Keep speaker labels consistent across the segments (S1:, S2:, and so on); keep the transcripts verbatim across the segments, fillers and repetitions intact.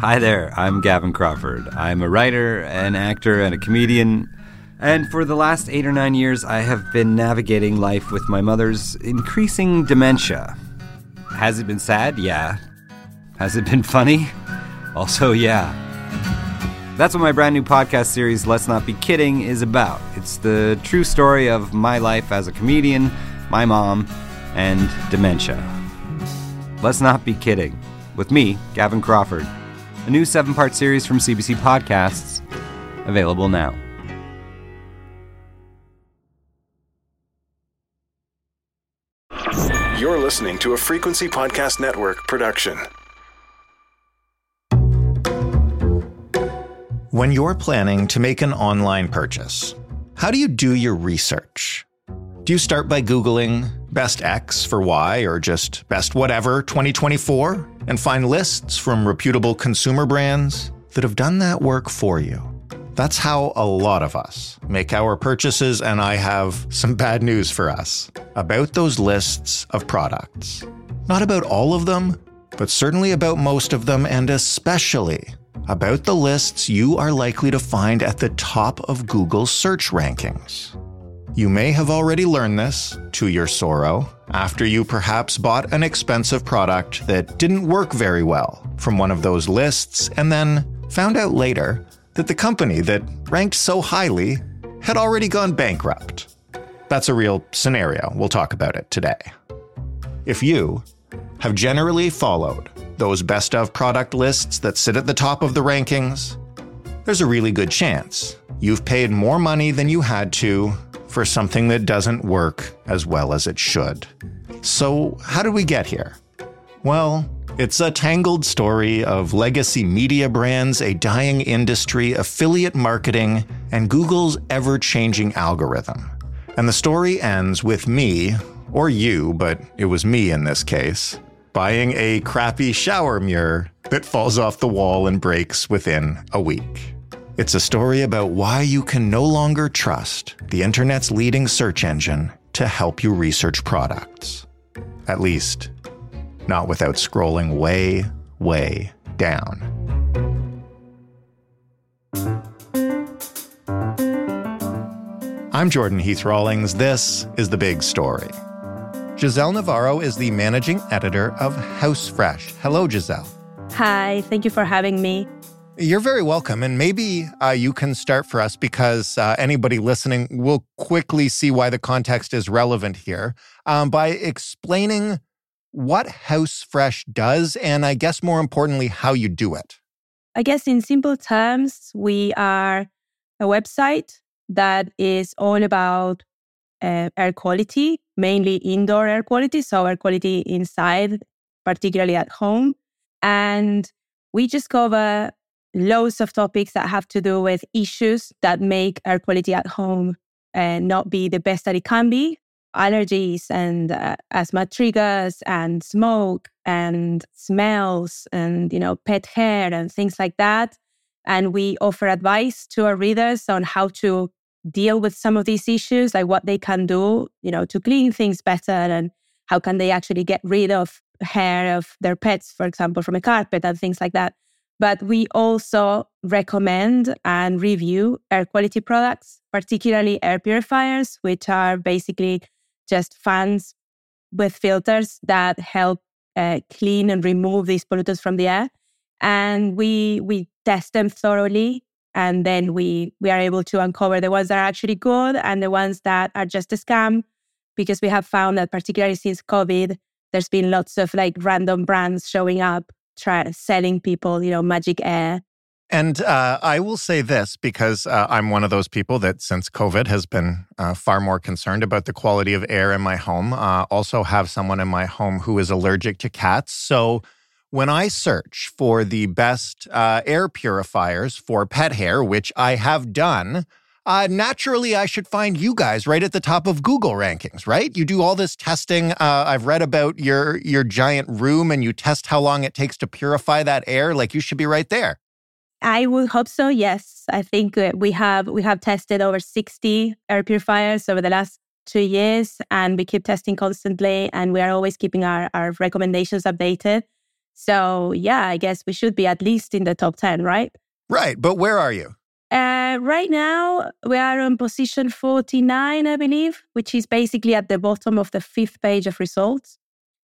S1: Hi there, I'm Gavin Crawford. I'm a writer, an actor, and a comedian. And for the last eight or nine years, I have been navigating life with my mother's increasing dementia. Has it been sad? Yeah. Has it been funny? Also, yeah. That's what my brand new podcast series, Let's Not Be Kidding, is about. It's the true story of my life as a comedian, my mom, and dementia. Let's Not Be Kidding, with me, Gavin Crawford. A new seven-part series from C B C Podcasts, available now.
S2: You're listening to a Frequency Podcast Network production.
S3: When you're planning to make an online purchase, how do you do your research? Do you start by Googling best X for Y or just best whatever twenty twenty-four and find lists from reputable consumer brands that have done that work for you? That's how a lot of us make our purchases, and I have some bad news for us about those lists of products. Not about all of them, but certainly about most of them, and especially about the lists you are likely to find at the top of Google's search rankings. You may have already learned this, to your sorrow, after you perhaps bought an expensive product that didn't work very well from one of those lists, and then found out later that the company that ranked so highly had already gone bankrupt. That's a real scenario. We'll talk about it today. If you have generally followed those best of product lists that sit at the top of the rankings, there's a really good chance you've paid more money than you had to for something that doesn't work as well as it should. So how did we get here? Well, it's a tangled story of legacy media brands, a dying industry, affiliate marketing, and Google's ever-changing algorithm. And the story ends with me, or you, but it was me in this case, buying a crappy shower mirror that falls off the wall and breaks within a week. It's a story about why you can no longer trust the internet's leading search engine to help you research products. At least, not without scrolling way, way down. I'm Jordan Heath Rawlings. This is The Big Story. Giselle Navarro is the managing editor of House Fresh. Hello, Giselle.
S4: Hi, thank you for having me.
S3: You're very welcome. And maybe uh, you can start for us because uh, anybody listening will quickly see why the context is relevant here um, by explaining what House Fresh does and I guess more importantly, how you do it.
S4: I guess in simple terms, we are a website that is all about uh, air quality, mainly indoor air quality, so air quality inside, particularly at home. And we just cover loads of topics that have to do with issues that make air quality at home uh, not be the best that it can be. Allergies and uh, asthma triggers and smoke and smells and, you know, pet hair and things like that. And we offer advice to our readers on how to deal with some of these issues, like what they can do, you know, to clean things better and how can they actually get rid of hair of their pets, for example, from a carpet and things like that. But we also recommend and review air quality products, particularly air purifiers, which are basically just fans with filters that help uh, clean and remove these pollutants from the air. And we we test them thoroughly, and then we we are able to uncover the ones that are actually good and the ones that are just a scam, because we have found that particularly since COVID, there's been lots of like random brands showing up, try, selling people, you know, magic air.
S3: And uh, I will say this because uh, I'm one of those people that since COVID has been uh, far more concerned about the quality of air in my home. Uh, also have someone in my home who is allergic to cats. So when I search for the best uh, air purifiers for pet hair, which I have done, uh, naturally I should find you guys right at the top of Google rankings, right? You do all this testing. Uh, I've read about your your giant room and you test how long it takes to purify that air. Like you should be right there.
S4: I would hope so, yes. I think uh, we have we have tested over sixty air purifiers over the last two years, and we keep testing constantly, and we are always keeping our, our recommendations updated. So yeah, I guess we should be at least in the top ten, right?
S3: Right. But where are you?
S4: Uh, right now, we are on position forty-nine, I believe, which is basically at the bottom of the fifth page of results.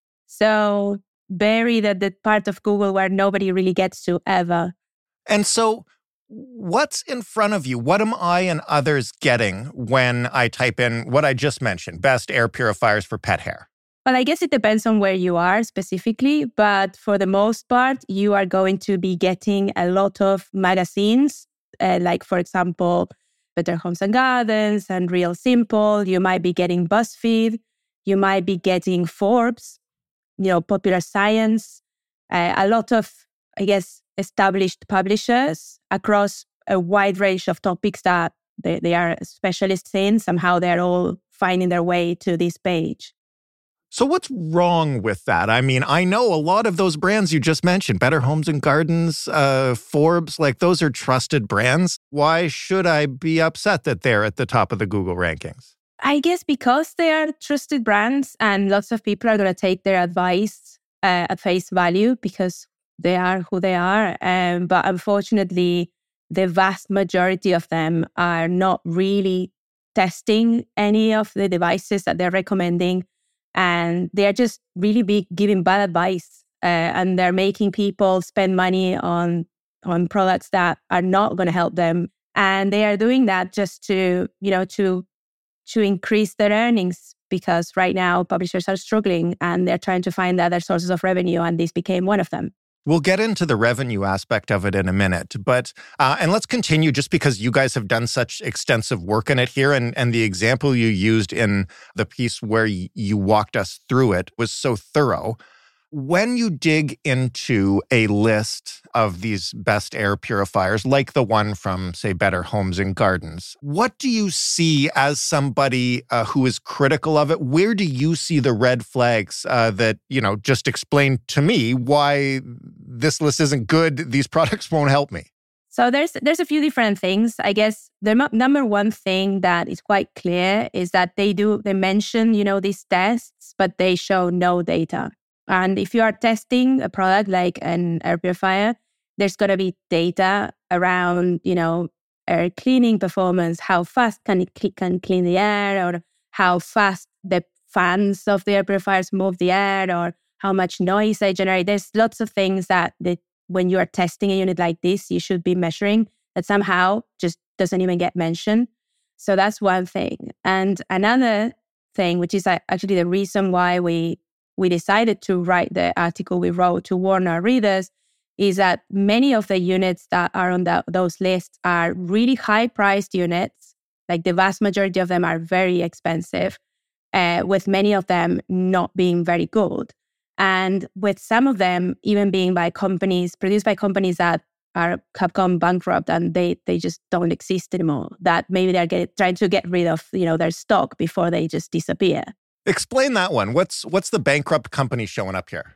S4: So buried at the part of Google where nobody really gets to ever.
S3: And so what's in front of you? What am I and others getting when I type in what I just mentioned, best air purifiers for pet hair?
S4: Well, I guess it depends on where you are specifically, but for the most part, you are going to be getting a lot of magazines, uh, like, for example, Better Homes and Gardens and Real Simple. You might be getting BuzzFeed. You might be getting Forbes, you know, Popular Science, uh, a lot of, I guess, established publishers across a wide range of topics that they, they are specialists in. Somehow they're all finding their way to this page.
S3: So what's wrong with that? I mean, I know a lot of those brands you just mentioned, Better Homes and Gardens, uh, Forbes, like those are trusted brands. Why should I be upset that they're at the top of the Google rankings?
S4: I guess because they are trusted brands and lots of people are going to take their advice uh, at face value because they are who they are. Um, but unfortunately, the vast majority of them are not really testing any of the devices that they're recommending. And they're just really be giving bad advice. Uh, and they're making people spend money on, on products that are not going to help them. And they are doing that just to, you know, to to increase their earnings, because right now publishers are struggling and they're trying to find other sources of revenue, and this became one of them.
S3: We'll get into the revenue aspect of it in a minute, but uh, and let's continue just because you guys have done such extensive work in it here, and, and the example you used in the piece where y- you walked us through it was so thorough. When you dig into a list of these best air purifiers, like the one from, say, Better Homes and Gardens, what do you see as somebody uh, who is critical of it? Where do you see the red flags uh, that, you know, just explain to me why this list isn't good, these products won't help me?
S4: So there's there's a few different things. I guess the m- number one thing that is quite clear is that they do, they mention, you know, these tests, but they show no data. And if you are testing a product like an air purifier, there's going to be data around, you know, air cleaning performance, how fast can it cl- can clean the air, or how fast the fans of the air purifiers move the air, or how much noise they generate. There's lots of things that, that when you are testing a unit like this, you should be measuring that somehow just doesn't even get mentioned. So that's one thing. And another thing, which is actually the reason why we we decided to write the article we wrote to warn our readers, is that many of the units that are on the, those lists are really high-priced units. Like the vast majority of them are very expensive, uh, with many of them not being very good. And with some of them even being by companies, produced by companies that are have gone bankrupt and they they just don't exist anymore. That maybe they're get, trying to get rid of, you know, their stock before they just disappear.
S3: Explain that one. What's what's the bankrupt company showing up here?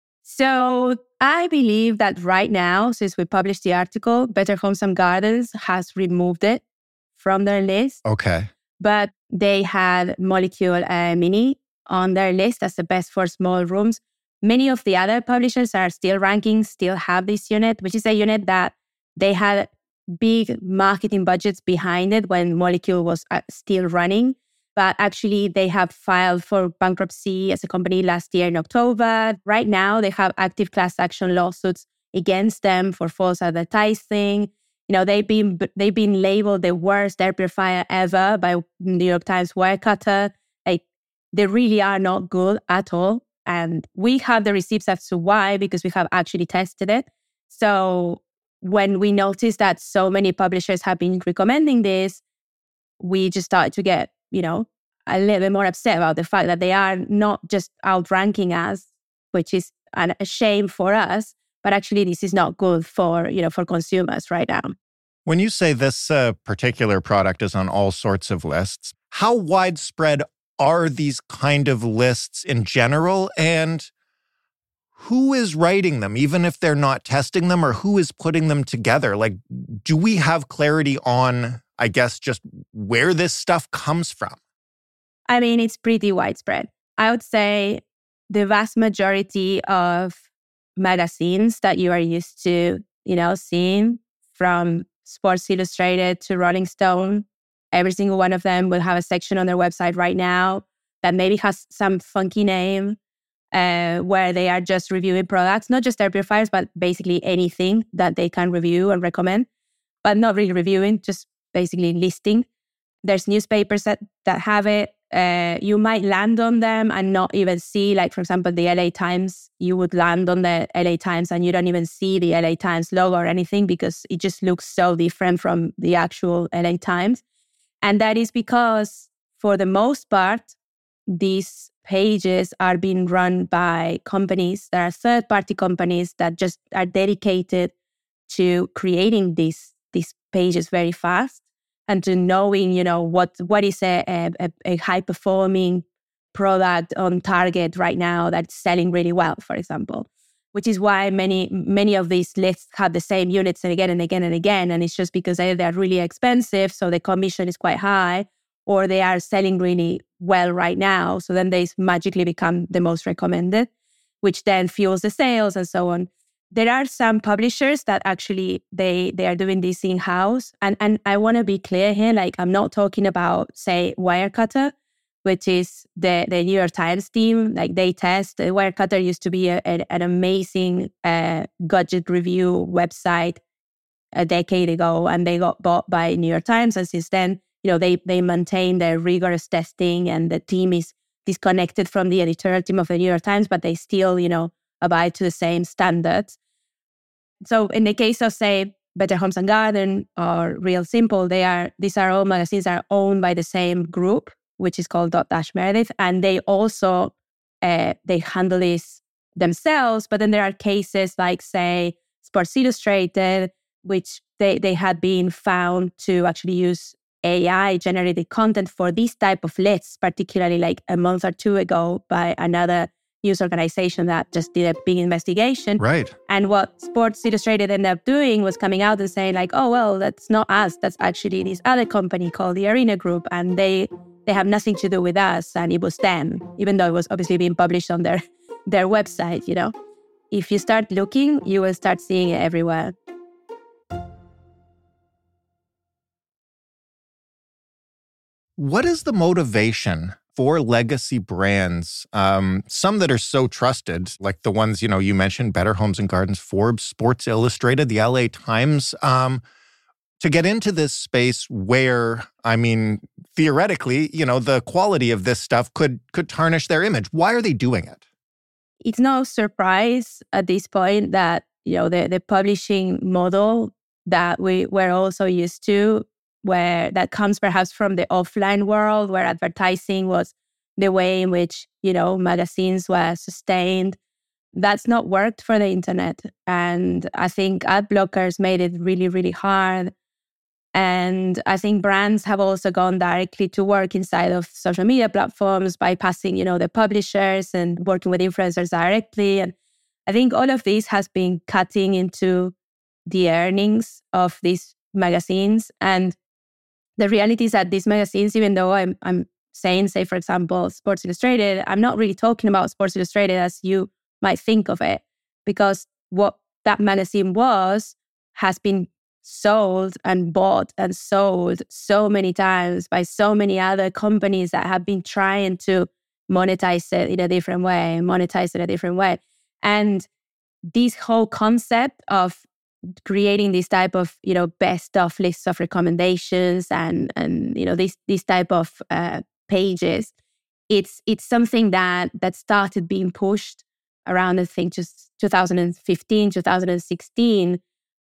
S4: So I believe that right now, since we published the article, Better Homes and Gardens has removed it from their list.
S3: Okay.
S4: But they had Molecule uh, Mini on their list as the best for small rooms. Many of the other publishers are still ranking, still have this unit, which is a unit that they had big marketing budgets behind it when Molecule was uh, still running. But actually, they have filed for bankruptcy as a company last year in October. Right now, they have active class action lawsuits against them for false advertising. You know, they've been they've been labeled the worst air purifier ever by New York Times Wirecutter. Like, they really are not good at all. And we have the receipts as to why, because we have actually tested it. So when we noticed that so many publishers have been recommending this, we just started to get, you know, a little bit more upset about the fact that they are not just outranking us, which is an, a shame for us, but actually this is not good for, you know, for consumers right now.
S3: When you say this uh, particular product is on all sorts of lists, how widespread are these kind of lists in general? And who is writing them, even if they're not testing them, or who is putting them together? Like, do we have clarity on, I guess, just where this stuff comes from?
S4: I mean, it's pretty widespread. I would say the vast majority of magazines that you are used to, you know, seeing, from Sports Illustrated to Rolling Stone. Every single one of them will have a section on their website right now that maybe has some funky name uh, where they are just reviewing products, not just air purifiers, but basically anything that they can review and recommend, but not really reviewing, just basically listing. There's newspapers that, that have it. Uh, you might land on them and not even see, like, for example, the L A Times. You would land on the L A Times and you don't even see the L A Times logo or anything because it just looks so different from the actual L A Times. And that is because, for the most part, these pages are being run by companies that are third-party companies that just are dedicated to creating these, these pages very fast, and to knowing, you know, what what is a, a, a high-performing product on Target right now that's selling really well, for example. Which is why many many of these lists have the same units and again and again and again. And it's just because either they're really expensive, so the commission is quite high, or they are selling really well right now. So then they magically become the most recommended, which then fuels the sales and so on. There are some publishers that actually, they they are doing this in-house. And, and I want to be clear here, like, I'm not talking about, say, Wirecutter, which is the, the New York Times team. Like, they test. Wirecutter used to be a, a, an amazing uh, gadget review website a decade ago, and they got bought by New York Times. And since then, you know, they they maintain their rigorous testing, and the team is disconnected from the editorial team of the New York Times, but they still, you know, abide to the same standards. So in the case of, say, Better Homes and Garden or Real Simple, they are these are all magazines that are owned by the same group, which is called Dotdash Meredith, and they also uh, they handle this themselves. But then there are cases like, say, Sports Illustrated, which they they had been found to actually use A I generated content for this type of lists, particularly like a month or two ago by another news organization that just did a big investigation.
S3: Right.
S4: And what Sports Illustrated ended up doing was coming out and saying, like, oh, well, that's not us. That's actually this other company called the Arena Group, and they they have nothing to do with us, and it was them, even though it was obviously being published on their, their website, you know. If you start looking, you will start seeing it everywhere.
S3: What is the motivation for legacy brands, um, some that are so trusted, like the ones, you know, you mentioned, Better Homes and Gardens, Forbes, Sports Illustrated, the L A Times, um, to get into this space where, I mean, theoretically, you know, the quality of this stuff could could tarnish their image? Why are they doing it?
S4: It's no surprise at this point that, you know, the, the publishing model that we were also used to, where that comes perhaps from the offline world, where advertising was the way in which, you know, magazines were sustained. That's not worked for the internet. And I think ad blockers made it really, really hard. And I think brands have also gone directly to work inside of social media platforms, bypassing, you know, the publishers and working with influencers directly. And I think all of this has been cutting into the earnings of these magazines. And the reality is that these magazines, even though I'm I'm saying, say, for example, Sports Illustrated, I'm not really talking about Sports Illustrated as you might think of it, because what that magazine was has been sold and bought and sold so many times by so many other companies that have been trying to monetize it in a different way, monetize it a different way. And this whole concept of creating this type of, you know, best of lists of recommendations and, and you know, this this type of uh, pages, it's it's something that that started being pushed around, I think, just two thousand fifteen, two thousand sixteen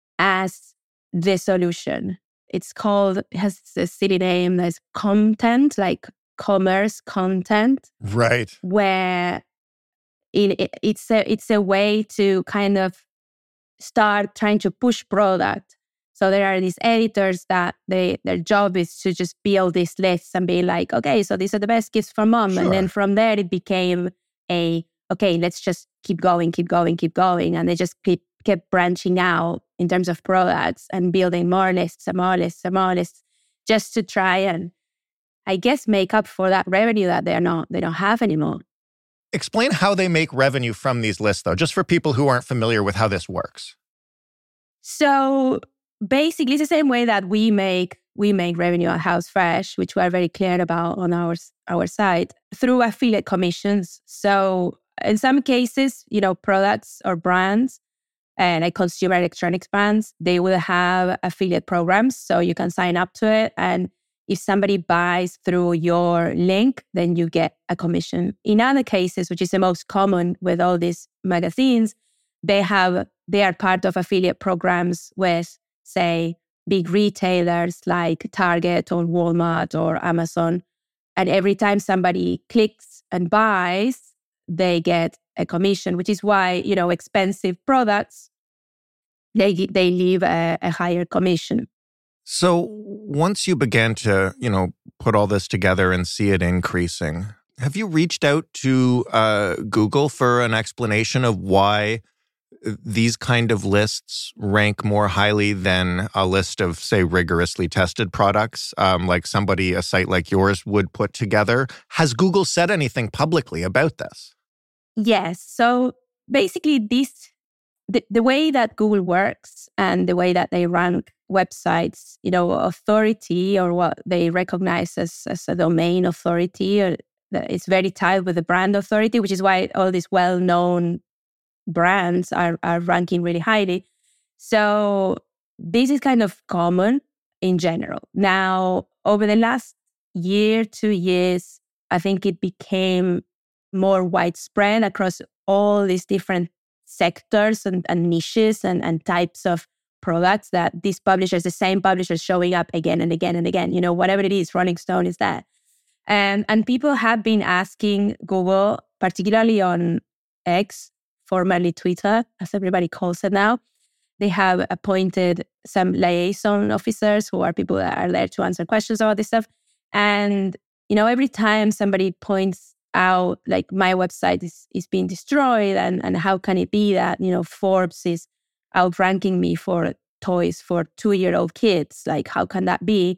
S4: as the solution. It's called, it has a silly name, there's content, like commerce content.
S3: Right.
S4: Where in, it, it's a it's a way to kind of start trying to push product. So there are these editors that they their job is to just build these lists and be like, okay, so these are the best gifts for mom. Sure. And then from there it became a, okay, let's just keep going, keep going, keep going. And they just keep kept branching out in terms of products and building more lists and more lists and more lists just to try and, I guess, make up for that revenue that they're not, they don't have anymore.
S3: Explain how they make revenue from these lists, though, just for people who aren't familiar with how this works.
S4: So basically, it's the same way that we make we make revenue at HowsFresh, which we are very clear about on our our site, through affiliate commissions. So in some cases, you know, products or brands and like consumer electronics brands, they will have affiliate programs. So you can sign up to it. And if somebody buys through your link, then you get a commission. In other cases, which is the most common with all these magazines, they have they are part of affiliate programs with, say, big retailers like Target or Walmart or Amazon. And every time somebody clicks and buys, they get a commission, which is why, you know, expensive products, they they leave a, a higher commission.
S3: So once you began to, you know, put all this together and see it increasing, have you reached out to uh, Google for an explanation of why these kind of lists rank more highly than a list of, say, rigorously tested products, um, like somebody, a site like yours would put together? Has Google said anything publicly about this?
S4: Yes. So basically, this the, the way that Google works and the way that they rank websites, you know, authority or what they recognize as, as a domain authority, or it's very tied with the brand authority, which is why all these well-known brands are, are ranking really highly. So this is kind of common in general. Now, over the last year, two years, I think it became more widespread across all these different sectors and, and niches and, and types of products that these publishers, the same publishers showing up again and again and again, you know, whatever it is, Rolling Stone is that. And, and people have been asking Google, particularly on X, formerly Twitter, as everybody calls it now. They have appointed some liaison officers who are people that are there to answer questions about this stuff. And, you know, every time somebody points out, like, my website is, is being destroyed and, and how can it be that, you know, Forbes is outranking me for toys for two-year-old kids? Like, how can that be?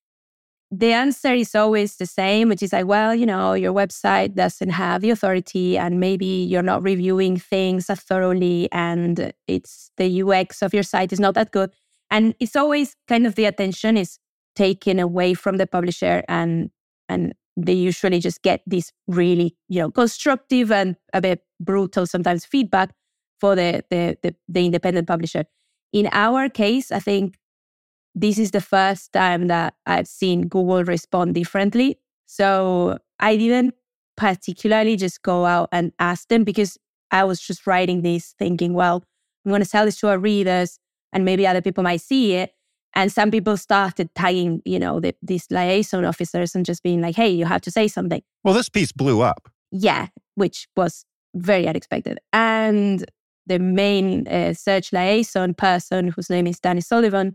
S4: The answer is always the same, which is like, well, you know, your website doesn't have the authority and maybe you're not reviewing things as thoroughly and it's the U X of your site is not that good. And it's always kind of the attention is taken away from the publisher and and they usually just get this really, you know, constructive and a bit brutal sometimes feedback for the the the, the independent publisher. In our case, I think this is the first time that I've seen Google respond differently. So I didn't particularly just go out and ask them because I was just writing this thinking, well, I'm going to sell this to our readers and maybe other people might see it. And some people started tagging, you know, the, these liaison officers and just being like, hey, you have to say something.
S3: Well, this piece blew up.
S4: Yeah, which was very unexpected. And the main uh, search liaison person, whose name is Danny Sullivan,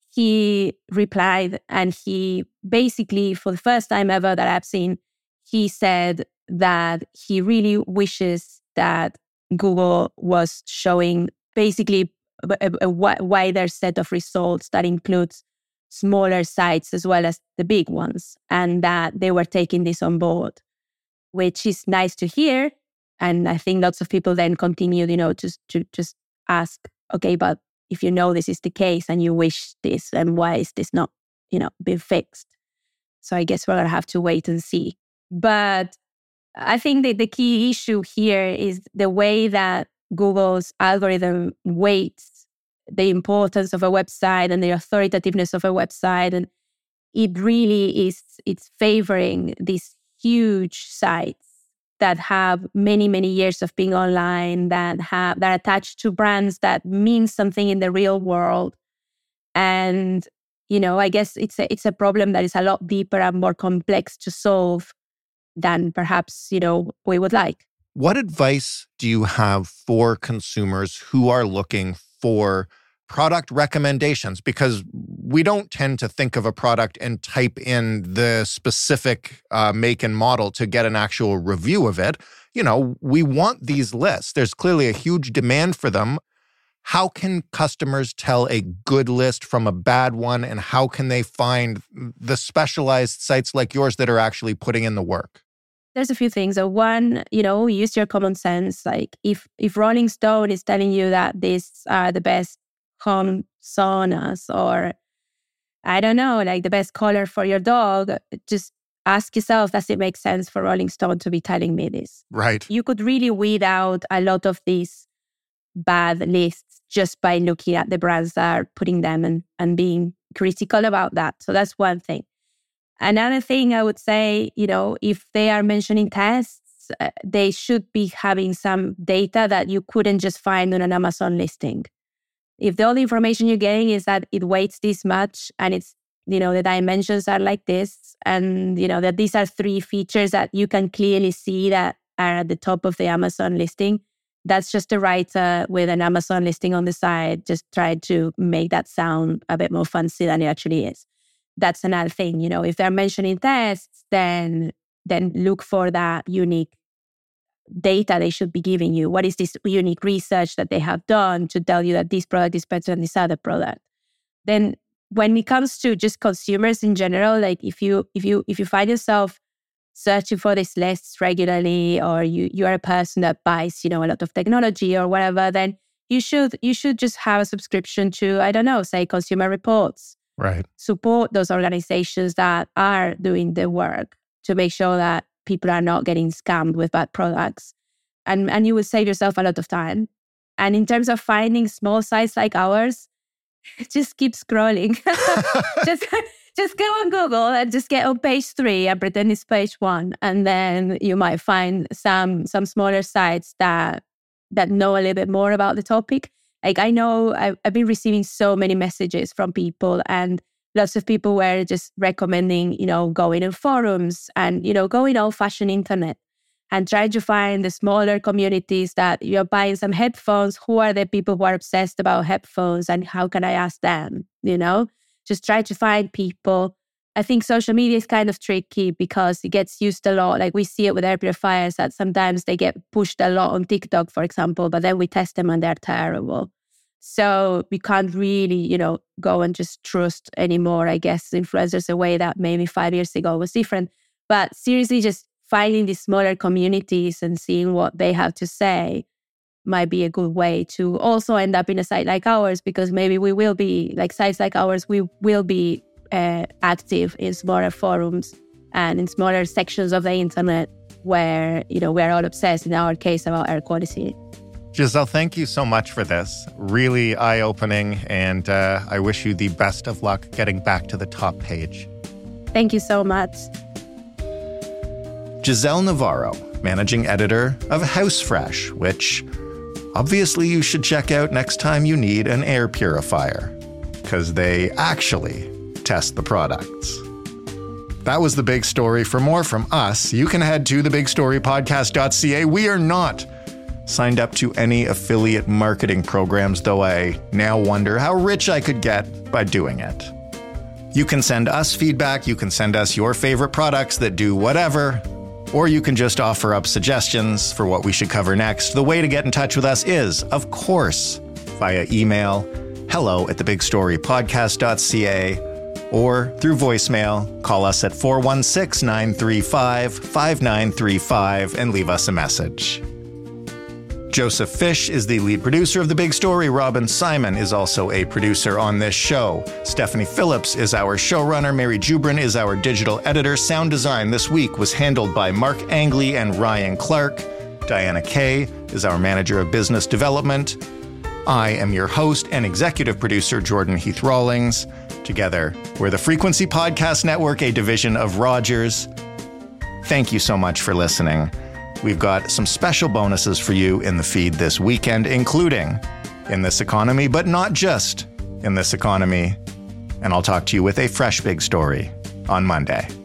S4: he replied and he basically, for the first time ever that I've seen, he said that he really wishes that Google was showing basically a, a wider set of results that includes smaller sites as well as the big ones, and that they were taking this on board, which is nice to hear. And I think lots of people then continued, you know, just to just ask, okay, but if you know this is the case and you wish this, then why is this not, you know, been fixed? So I guess we're going to have to wait and see. But I think that the key issue here is the way that Google's algorithm weights the importance of a website and the authoritativeness of a website. And it really is, it's favoring these huge sites that have many, many years of being online, that have that are attached to brands that mean something in the real world. And, you know, I guess it's a, it's a problem that is a lot deeper and more complex to solve than perhaps, you know, we would like.
S3: What advice do you have for consumers who are looking for product recommendations? Because we don't tend to think of a product and type in the specific uh, make and model to get an actual review of it. You know, we want these lists. There's clearly a huge demand for them. How can customers tell a good list from a bad one? And how can they find the specialized sites like yours that are actually putting in the work?
S4: There's a few things. So one, you know, use your common sense. Like if if Rolling Stone is telling you that these are the best home saunas, or I don't know, like the best color for your dog, just ask yourself, does it make sense for Rolling Stone to be telling me this?
S3: Right.
S4: You could really weed out a lot of these bad lists just by looking at the brands that are putting them and, and being critical about that. So that's one thing. Another thing I would say, you know, if they are mentioning tests, uh, they should be having some data that you couldn't just find on an Amazon listing. If the only information you're getting is that it weighs this much and it's, you know, the dimensions are like this, and, you know, that these are three features that you can clearly see that are at the top of the Amazon listing, that's just a writer with an Amazon listing on the side, just try to make that sound a bit more fancy than it actually is. That's another thing, you know, if they're mentioning tests, then then look for that unique data they should be giving you. What is this unique research that they have done to tell you that this product is better than this other product? Then when it comes to just consumers in general, like if you if you if you find yourself searching for these lists regularly, or you you are a person that buys, you know, a lot of technology or whatever, then you should you should just have a subscription to, I don't know, say Consumer Reports.
S3: Right.
S4: Support those organizations that are doing the work to make sure that people are not getting scammed with bad products. And, and you will save yourself a lot of time. And in terms of finding small sites like ours, just keep scrolling. just, just go on Google and just get on page three and pretend it's page one. And then you might find some some smaller sites that that know a little bit more about the topic. Like I know I've, I've been receiving so many messages from people, and lots of people were just recommending, you know, going in forums and, you know, going old-fashioned internet and trying to find the smaller communities that you're buying some headphones. Who are the people who are obsessed about headphones, and how can I ask them, you know? Just try to find people. I think social media is kind of tricky because it gets used a lot. Like we see it with air purifiers that sometimes they get pushed a lot on TikTok, for example, but then we test them and they're terrible. So we can't really, you know, go and just trust anymore. I guess influencers a way that maybe five years ago was different. But seriously, just finding these smaller communities and seeing what they have to say might be a good way to also end up in a site like ours, because maybe we will be, like sites like ours, we will be uh, active in smaller forums and in smaller sections of the internet where, you know, we're all obsessed, in our case, about air quality.
S3: Giselle, thank you so much for this. Really eye-opening, and uh, I wish you the best of luck getting back to the top page.
S4: Thank you so much.
S3: Giselle Navarro, managing editor of Housefresh, which obviously you should check out next time you need an air purifier, because they actually test the products. That was The Big Story. For more from us, you can head to the big story podcast dot c a. We are not signed up to any affiliate marketing programs, though I now wonder how rich I could get by doing it. You can send us feedback, you can send us your favorite products that do whatever, or you can just offer up suggestions for what we should cover next. The way to get in touch with us is, of course, via email, hello at the big story podcast dot c a, or through voicemail. Call us at four one six, nine three five, five nine three five and leave us a message. Joseph Fish is the lead producer of The Big Story. Robin Simon is also a producer on this show. Stephanie Phillips is our showrunner. Mary Jubrin is our digital editor. Sound design this week was handled by Mark Angley and Ryan Clark. Diana Kay is our manager of business development. I am your host and executive producer, Jordan Heath Rawlings. Together, we're the Frequency Podcast Network, a division of Rogers. Thank you so much for listening. We've got some special bonuses for you in the feed this weekend, including In This Economy, but not just In This Economy. And I'll talk to you with a fresh big story on Monday.